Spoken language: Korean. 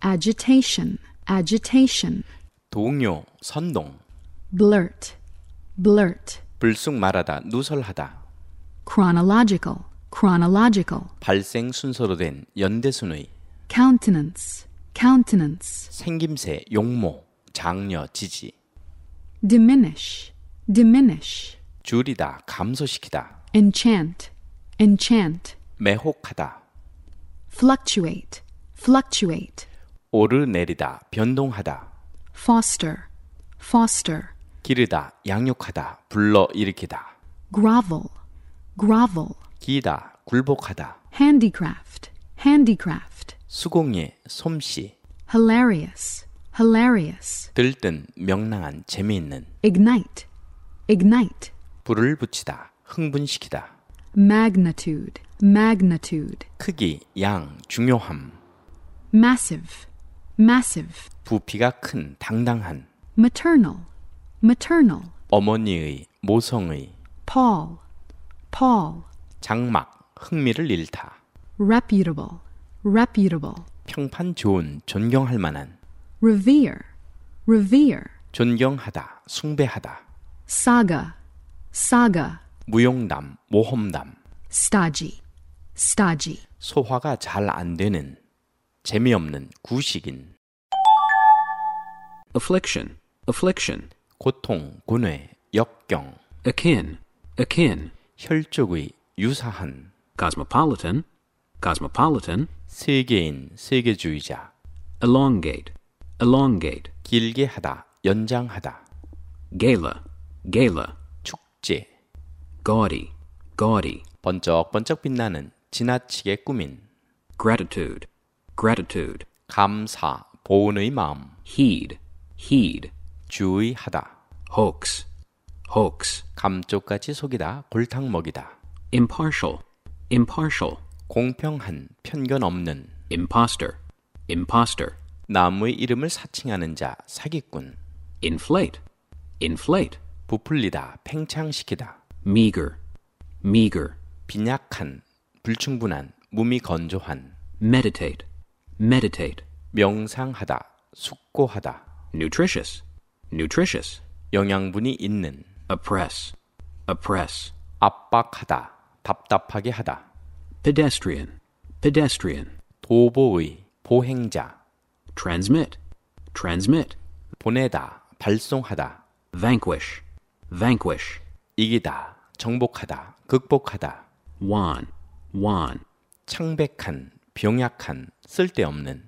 agitation, agitation. 동요, 선동. Blurt, blurt. 불쑥 말하다, 누설하다. Chronological, chronological. 발생 순서로 된 연대순의. Countenance, countenance. 생김새, 용모, 장려, 지지. Diminish, diminish. 줄이다, 감소시키다. Enchant, enchant. 매혹하다. Fluctuate, fluctuate. 오르내리다, 변동하다. Foster, foster. 기르다, 양육하다, 불러일으키다. Grovel, grovel. 기다, 굴복하다. Handicraft, handicraft. 수공예, 솜씨. Hilarious, hilarious. 들뜬, 명랑한, 재미있는. Ignite, ignite. 불을 붙이다, 흥분시키다. Magnitude, magnitude. 크기, 양, 중요함. Massive, massive. 부피가 큰, 당당한. Maternal, maternal. 어머니의, 모성의. Paul, Paul. 장막, 흥미를 잃다. Reputable, reputable. 평판 좋은, 존경할 만한. Revere, revere. 존경하다, 숭배하다. Saga, saga. 무용담, 모험담. Stodgy, stodgy. 소화가 잘 안 되는, 재미없는, 구식인. Affliction, affliction. 고통, 고뇌, 역경. Akin, akin. 혈족의, 유사한. Cosmopolitan, cosmopolitan. 세계인, 세계주의자. Elongate, elongate. 길게 하다, 연장하다. Gala, gala. 축제. Gaudy, gaudy. 번쩍번쩍 빛나는, 지나치게 꾸민. Gratitude, gratitude. 감사, 보은의 마음. Heed, heed. 주의하다. Hoax, hoax. 감쪽같이 속이다, 골탕 먹이다. Impartial, impartial. 공평한, 편견 없는. Imposter, imposter. 남의 이름을 사칭하는 자, 사기꾼. Inflate, inflate. 부풀리다, 팽창시키다. Meager, meager. 빈약한, 불충분한, 몸이 건조한. Meditate, meditate. 명상하다, 숙고하다. Nutritious, nutritious. 영양분이 있는. Oppress, oppress. 압박하다, 답답하게 하다. Pedestrian, pedestrian. 도보의, 보행자. Transmit, transmit. 보내다, 발송하다. Vanquish, vanquish. 이기다, 정복하다, 극복하다. Wan, wan. 창백한, 병약한, 쓸데없는.